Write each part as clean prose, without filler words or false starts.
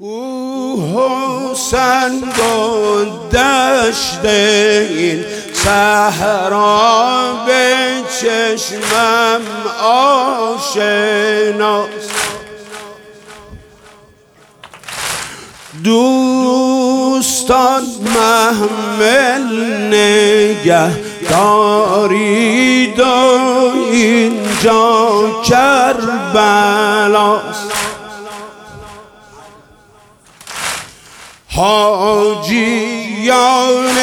حسن گذشته این صحرا به چشمم آشناست. دوستان محمل نگه دارید و اینجا کربلاست. حاجیان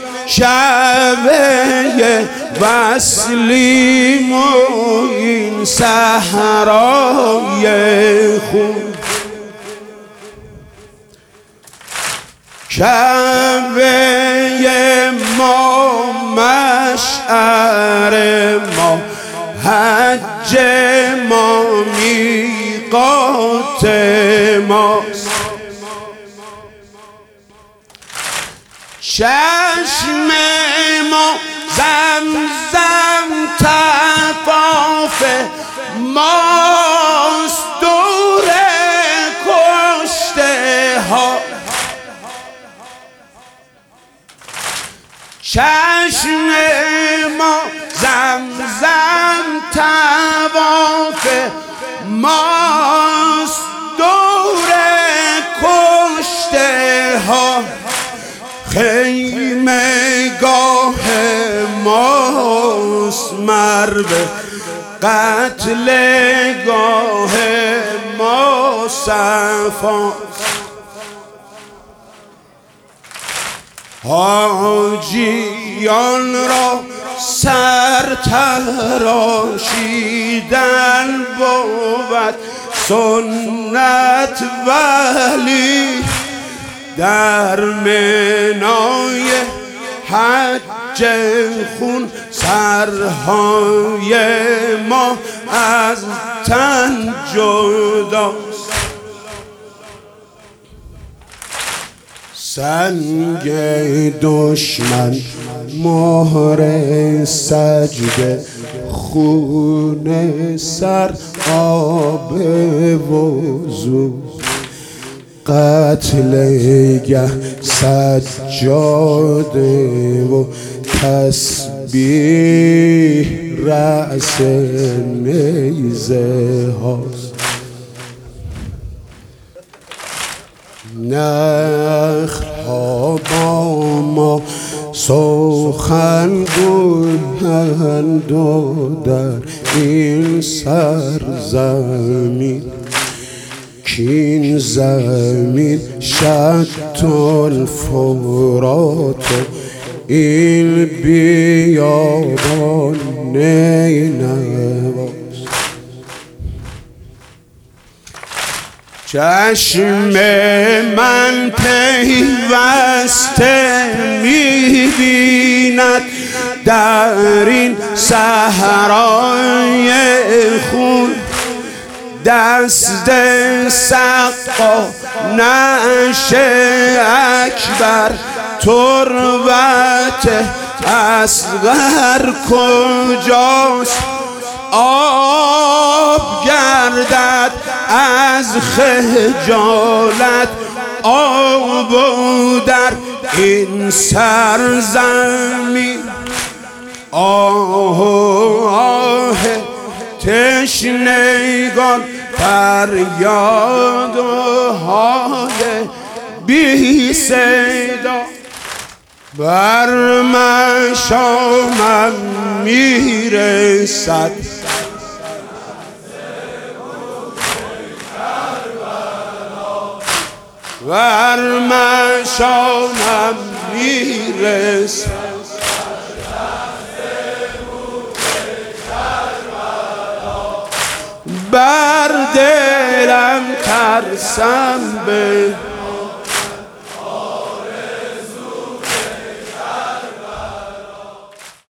شبه وصلیم و این صحرای خون، کعبه ما مشعر ما، حج ما میقات ماست. چشم ما زمزم طواف ماست، دور کشته ها. چشم ما زمزم طواف ماست، دور کشته ها. خیمه گاه ماست، مرو قتل گاه ما صفاست. حاجیان را سر تراشیدن بود سنت، ولی در منای حج خون سرهای ما از تن جداست. سنگ دشمن مهر سجده، خون سر آب وضو، قتل گه سجاده و تسبیح رأس نیزه هاست. نخها با ما سخن گویند و در این سرزمین، کین زمین شط الفرات، این بیابان نینواست. چشم من پیوسته می‌بیند در این صحرای خون، دست سقا نعش اکبر، تربت اصغر کجاست؟ آب گردد از خجالت، آب در این سرزمین. آه آه تشنگان، فریاد و حال بی صدا، بر مشامم میرسد. بر مشامم میرسد. بر دلم ترسم به